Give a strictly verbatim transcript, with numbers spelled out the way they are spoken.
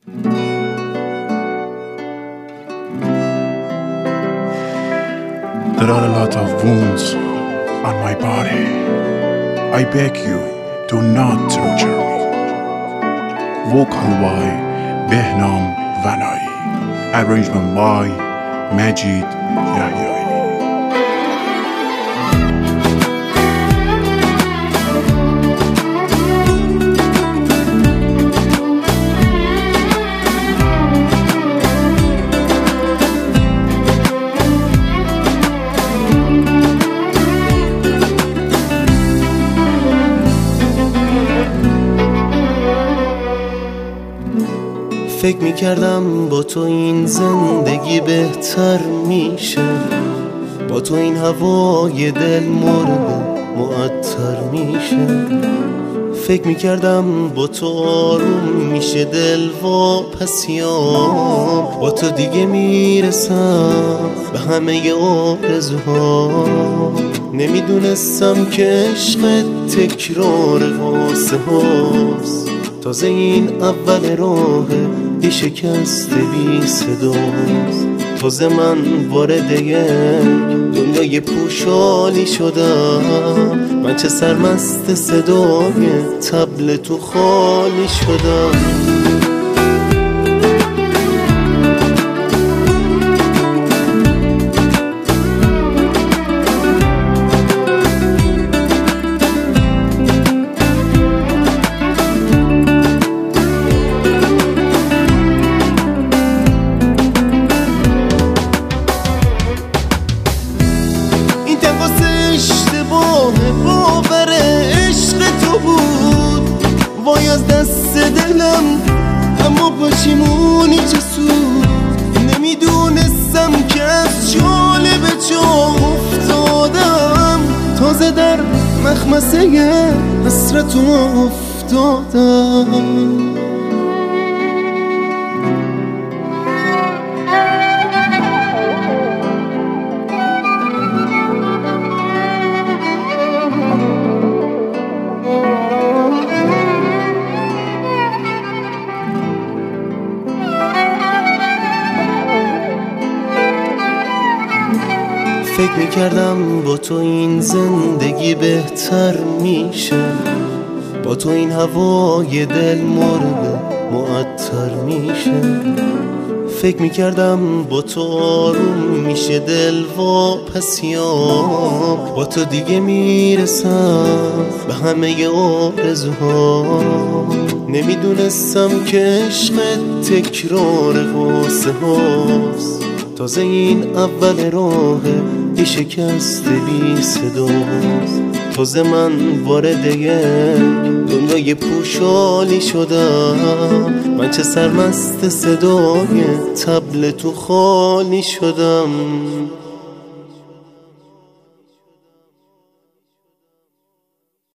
There are a lot of wounds on my body. I beg you, do not torture me. Vocal by Behnam Vanai. Arrangement by Majid Yahyai. فکر میکردم با تو این زندگی بهتر میشه، با تو این هوای دل مرده معطر میشه. فکر میکردم با تو آروم میشه دل واپسیام، با تو دیگه میرسم به همه آرزوها. نمیدونستم که عشق تکرار واسه هاست، تازه این اول راه یه شکست بی صداست. تازه من وارد یک دنیای پوشالی شدم، من چه سرمست صدای طبل تو خالی شدم. باور عشق تو بود وای از دست دلم، اما پشیمونی چه سود. نمیدونستم که از چاله به جا افتادم، تازه در مخمسه حسرت افتادم. فکر میکردم با تو این زندگی بهتر میشه، با تو این هوای دل مرده معطر میشه. فکر میکردم با تو آروم میشه دل واپسیام، با تو دیگه میرسم به همه آرزوها. نمیدونستم که عشق تکرار واسه هاست، تازه این اول راه یه شکست بی صداست. تازه من وارد یک دنیای پوشالی شدم، من چه سرمست صدای طبل تو خالی شدم.